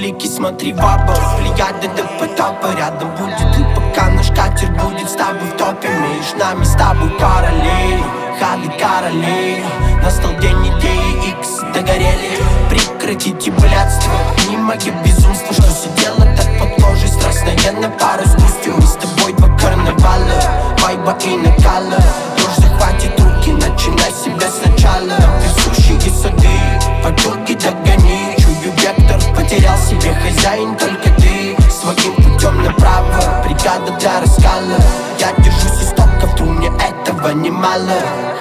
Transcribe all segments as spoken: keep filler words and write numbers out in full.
блики, смотри в оба. Плеяды до потопа, рядом будет ты, пока наш катер будет с тобой в топе. Между нами с тобой параллели, ходы короли. Настал день идеи X, догорели. Прекратите блядство, не мое безумство, что сидела так под кожей страстная на пару с грустью. Мы с тобой два карнавала, вайба и накала. Дрожь захватит руки, начинай себя сначала. Нам присущие сады, подруги догони. Чую вектор, потерял себе хозяин, только ты своим путем направо. Бригада для раскала, я держусь истоков, тру, мне этого немало.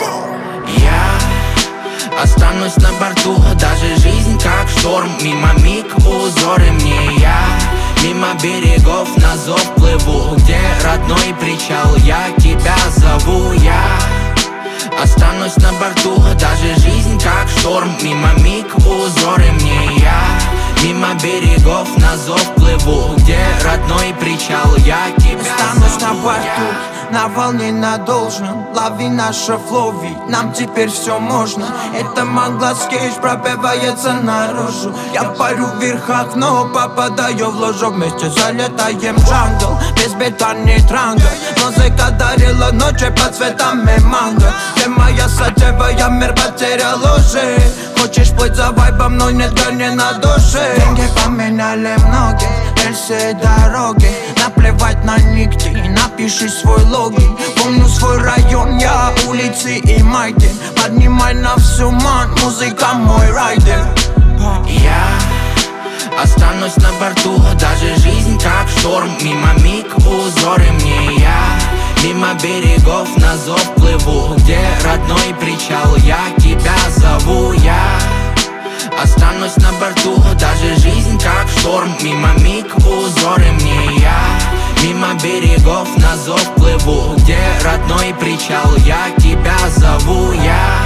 Я останусь на борту, даже жизнь как шторм. Мимо миг узоры мне я, мимо берегов на зов плыву. Где родной причал, я тебя зову. Я останусь на борту, даже жизнь как шторм. Мимо миг узоры мне я, мимо берегов на зов плыву. Где родной причал, я тебя останусь зову. на борту, на волне на должном. Лови наше флоу, ведь нам теперь все можно. Это Манглас Кейдж пробивается наружу. Я парю в верхах, но попадаю в ложу. Вместе залетаем в джангл, без бетонный транга. Музыка дарила ночи под цветами манго. Ты моя сатева, я мир потерял уже. Хочешь плыть за вайбом, но нет горни на душе. Деньги поменяли многие, рельсы и дороги. Наплевать на нигде, напиши свой логин. Помню свой район, я улицы и майки. Поднимай на всю ман, музыка мой райдер. Я останусь на борту, даже жизнь как шторм. Мимо миг узоры мне я, мимо берегов на зов плыву. Где родной причал, я тебя зову. Я останусь на борту, даже жизнь как шторм. Мимо миг узоры мне я, мимо берегов на зов плыву. Где родной причал, я тебя зову. Я